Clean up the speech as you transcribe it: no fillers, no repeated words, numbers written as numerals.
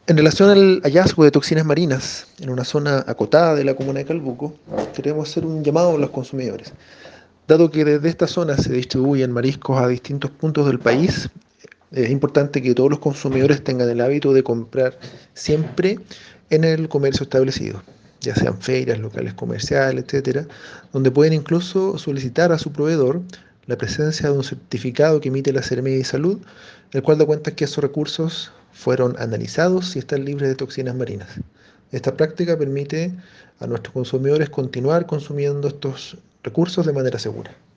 En relación al hallazgo de toxinas marinas en una zona acotada de la comuna de Calbuco, queremos hacer un llamado a los consumidores. Dado que desde esta zona se distribuyen mariscos a distintos puntos del país, es importante que todos los consumidores tengan el hábito de comprar siempre en el comercio establecido, ya sean ferias, locales comerciales, etcétera, donde pueden incluso solicitar a su proveedor la presencia de un certificado que emite la Seremi de Salud, el cual da cuenta que esos recursos fueron analizados y están libres de toxinas marinas. Esta práctica permite a nuestros consumidores continuar consumiendo estos recursos de manera segura.